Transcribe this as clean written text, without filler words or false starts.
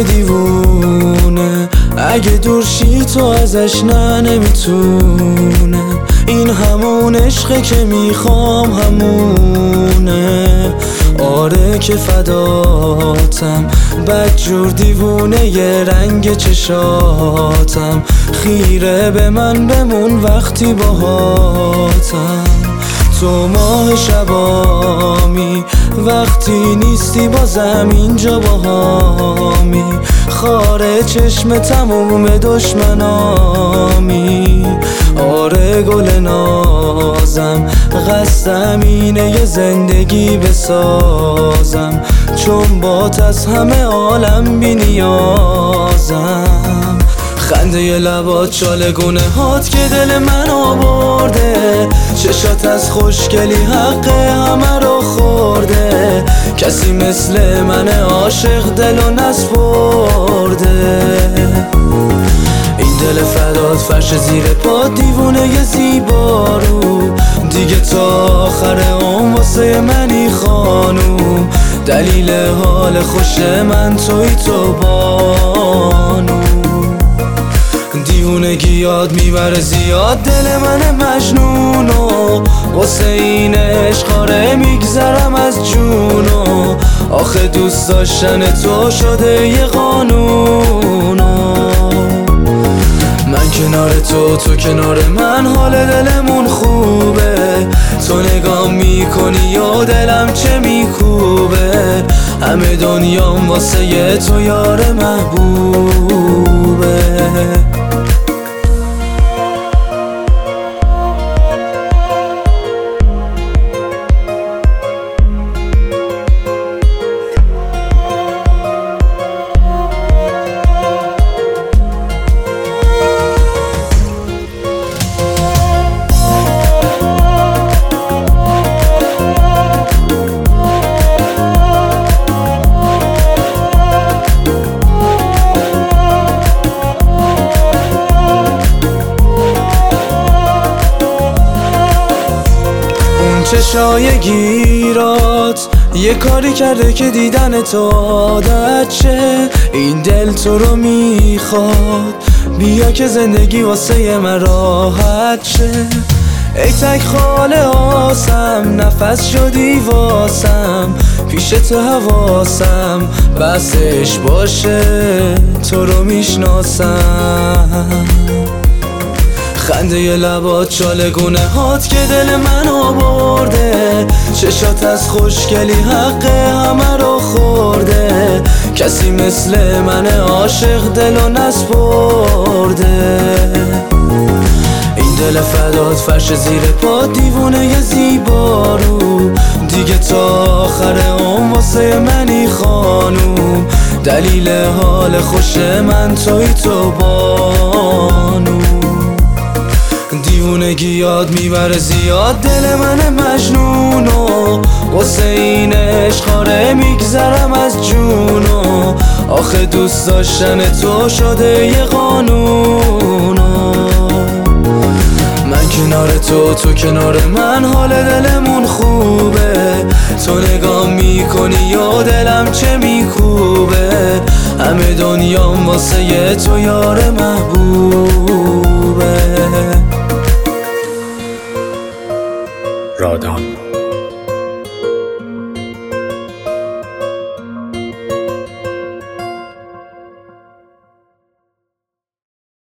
دیوونه، اگه دور شی تو ازش نمیتونه. این همون عشقه که میخوام، همونه. آره که فداتم، بدجور دیوونه یه رنگ چشاتم. خیره به من بمون وقتی باهاتم. تو ماه شبامی، وقتی نیستی بازم اینجا باهامی. خاره چشم تموم دشمنامی. آره گل نازم، قصدم اینه یه زندگی بسازم، چون بات از همه عالم بی نیازم. خنده ی لبات، چالگونه هات که دل من آورده. چشات از خوشگلی حق همه رو خورده. کسی مثل من عاشق دلو نسپرده. این دل فدات، فرش زیر پا، دیوونه ی زیبارو. دیگه تا آخر عمر واسه منی خانوم. دلیل حال خوش من توی تو بانو. دیوونگی یاد میبره زیاد دل من مجنونو. واسه این عشقاره میگذرم از جونو. آخه دوست داشتن تو شده یه قانونو. من کنار تو، تو کنار من، حال دلمون خوبه. تو نگاه میکنی و دلم چه میکوبه. همه دنیام واسه یه تو یار محبوبه. چشای گیرات یه کاری کرده که دیدن تو عادت شه. این دل تو رو میخواد، بیا که زندگی واسه من راحت شه. ای تک خاله آسم، نفس شدی واسم. پیش تو حواسم بسش باشه، تو رو میشناسم. خنده ی لبات، چالگونه هات که دل من آورده. چشات از خوشگلی حق همه رو خورده. کسی مثل من عاشق دلو نسپرده. این دل فدات، فرش زیر پا، دیوونه ی زیبارو. دیگه تا آخر عمر واسه منی خانوم. دلیل حال خوش من توی تو بانو. دیوونگی یاد میبره زیاد دل من مجنونو. واسه این عشقاره میگذرم از جونو. آخه دوست داشتن تو شده یه قانونو. من کنار تو، تو کنار من، حال دلمون خوبه. تو نگاه میکنی و دلم چه میکوبه. همه دنیام واسه یه تو یار محبوبه. رادان.